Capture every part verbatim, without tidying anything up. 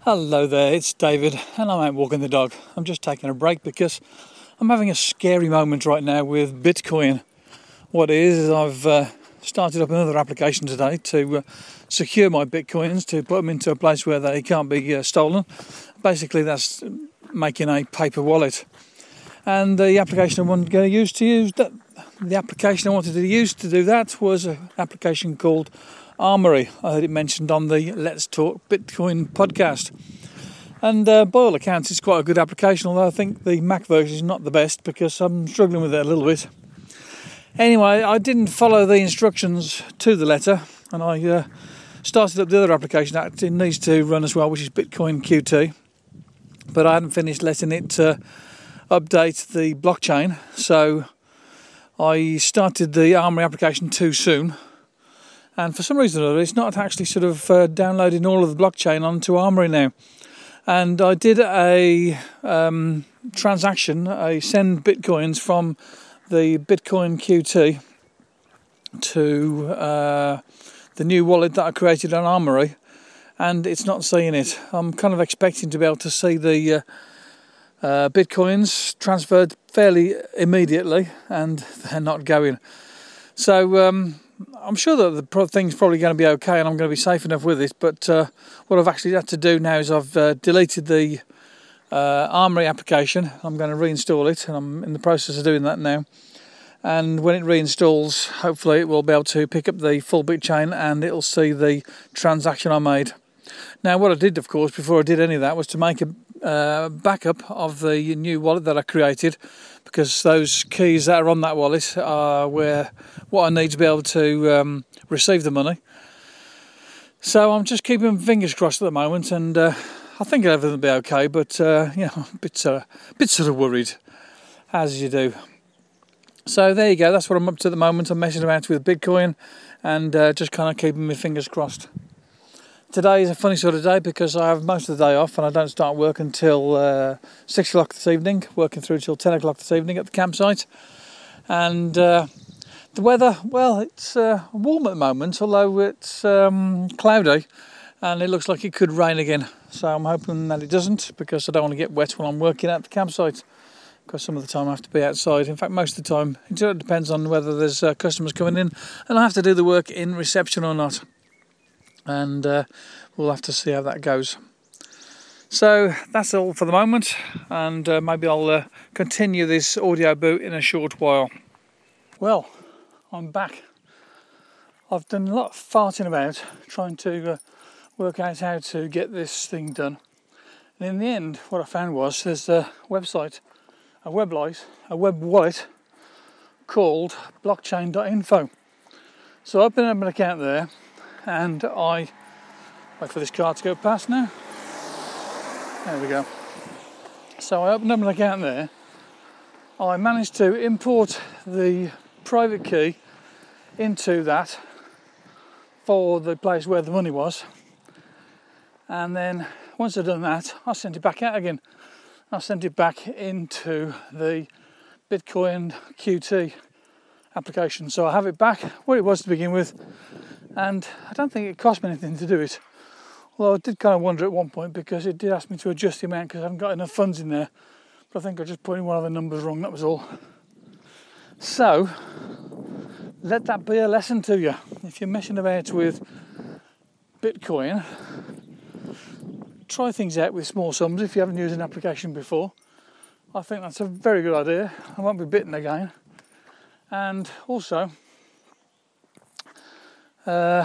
Hello there, it's David and I'm out walking the dog. I'm just taking a break because I'm having a scary moment right now with Bitcoin. What it is is I've uh, started up another application today to uh, secure my Bitcoins, to put them into a place where they can't be uh, stolen. Basically that's making a paper wallet. And the application I wanted to use to use that, the application I wanted to use to do that was an application called Armory. I heard it mentioned on the Let's Talk Bitcoin podcast. And uh, by all accounts, it's quite a good application, although I think the Mac version is not the best because I'm struggling with it a little bit. Anyway, I didn't follow the instructions to the letter, and I uh, started up the other application that it needs to run as well, which is Bitcoin Q T. But I hadn't finished letting it uh, update the blockchain, so I started the Armory application too soon. And for some reason or other, it's not actually sort of uh, downloading all of the blockchain onto Armory now. And I did a um, transaction, a send bitcoins from the Bitcoin Q T to uh, the new wallet that I created on Armory, and it's not seeing it. I'm kind of expecting to be able to see the uh, uh, bitcoins transferred fairly immediately, and they're not going. So um, I'm sure that the pro- thing's probably going to be okay and I'm going to be safe enough with it, but uh, what I've actually had to do now is I've uh, deleted the uh, Armory application. I'm going to reinstall it, and I'm in the process of doing that now. And when it reinstalls, hopefully it will be able to pick up the full bitchain and it'll see the transaction I made. Now what I did, of course, before I did any of that was to make a uh, backup of the new wallet that I created, because those keys that are on that wallet are where what I need to be able to um, receive the money. So I'm just keeping my fingers crossed at the moment, and uh, I think everything will be okay, but uh, you know, a bit, uh, a bit sort of worried, as you do. So there you go, that's what I'm up to at the moment. I'm messing about with Bitcoin and uh, just kind of keeping my fingers crossed. Today is a funny sort of day because I have most of the day off and I don't start work until uh, six o'clock this evening, working through till ten o'clock this evening at the campsite. And uh, the weather, well, it's uh, warm at the moment, although it's um, cloudy and it looks like it could rain again. So I'm hoping that it doesn't, because I don't want to get wet while I'm working at the campsite, because some of the time I have to be outside. In fact, most of the time, it depends on whether there's uh, customers coming in and I have to do the work in reception or not. And uh, we'll have to see how that goes. So that's all for the moment, and uh, maybe I'll uh, continue this audio boot in a short while. Well, I'm back. I've done a lot of farting about trying to uh, work out how to get this thing done. And in the end, what I found was there's a website, a web light, a web wallet called blockchain dot info. So I opened up an account there, and I wait for this car to go past now. There we go. So I opened up an account there. I managed to import the private key into that for the place where the money was, and then once I'd done that, I sent it back out again. I sent it back into the Bitcoin Q T application. So I have it back where it was to begin with, and I don't think it cost me anything to do it. Although I did kind of wonder at one point, because it did ask me to adjust the amount because I haven't got enough funds in there. But I think I just put in one of the numbers wrong, that was all. So, let that be a lesson to you. If you're messing about with Bitcoin, try things out with small sums if you haven't used an application before. I think that's a very good idea. I won't be bitten again. And also, uh,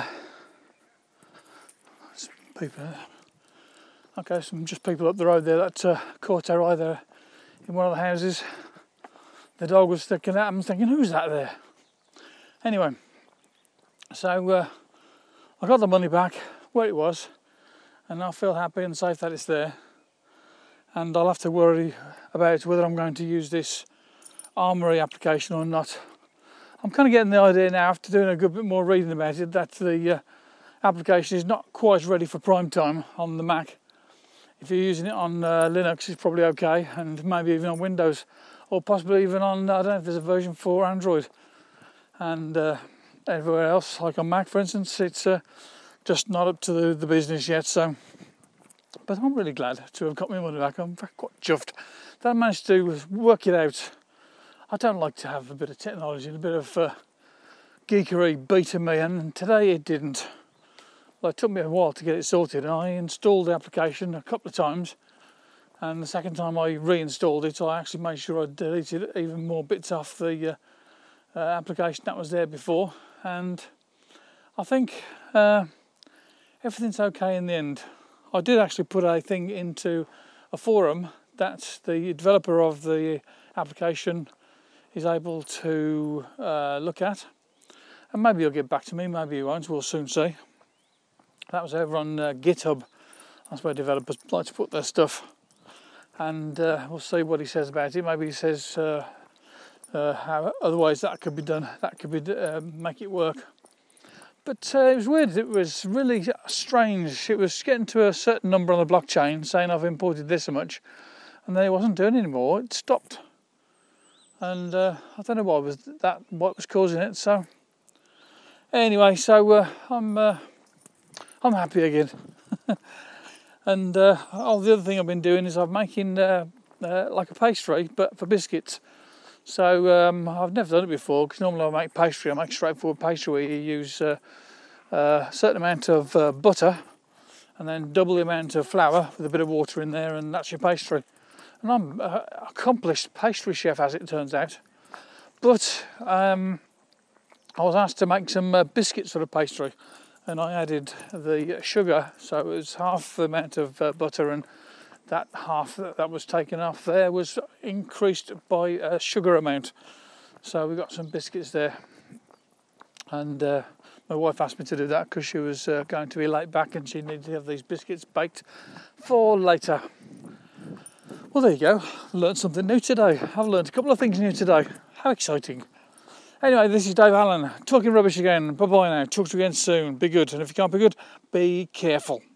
some people, okay, some just people up the road there that uh, caught our eye there in one of the houses. The dog was sticking at them, thinking, who's that there? Anyway, so uh, I got the money back where it was, and I feel happy and safe that it's there. And I'll have to worry about whether I'm going to use this Armory application or not. I'm kind of getting the idea now, after doing a good bit more reading about it, that the uh, application is not quite ready for prime time on the Mac. If you're using it on uh, Linux, it's probably okay, and maybe even on Windows, or possibly even on, I don't know if there's a version for Android. And uh, everywhere else, like on Mac for instance, it's uh, just not up to the, the business yet. So But I'm really glad to have got my money back. I'm quite chuffed that I managed to work it out. I don't like to have a bit of technology and a bit of uh, geekery beating me, and today it didn't. Well, it took me a while to get it sorted, and I installed the application a couple of times, and the second time I reinstalled it, I actually made sure I deleted even more bits off the uh, uh, application that was there before, and I think uh, everything's okay in the end. I did actually put a thing into a forum that the developer of the application is able to uh, look at, and maybe he'll get back to me, maybe he won't, we'll soon see. That was over on uh, GitHub. That's where developers like to put their stuff, and uh, we'll see what he says about it. Maybe he says uh, uh, how other ways that could be done, that could be uh, make it work. But uh, it was weird, it was really strange. It was getting to a certain number on the blockchain saying I've imported this much, and then it wasn't doing it anymore, it stopped. And uh, I don't know what was that, what was causing it. So anyway, so uh, I'm uh, I'm happy again. And uh, oh, the other thing I've been doing is I'm making uh, uh, like a pastry, but for biscuits. So um, I've never done it before, because normally I make pastry, I make straightforward pastry where you use uh, a certain amount of uh, butter and then double the amount of flour with a bit of water in there, and that's your pastry. And I'm an accomplished pastry chef, as it turns out. But um, I was asked to make some uh, biscuit sort of pastry, and I added the sugar, so it was half the amount of uh, butter, and that half that was taken off there was increased by a sugar amount. So we got some biscuits there, and uh, my wife asked me to do that because she was uh, going to be late back and she needed to have these biscuits baked for later. Well, there you go. Learned something new today. I've learned a couple of things new today. How exciting. Anyway, this is Dave Allen, talking rubbish again. Bye-bye now. Talk to you again soon. Be good. And if you can't be good, be careful.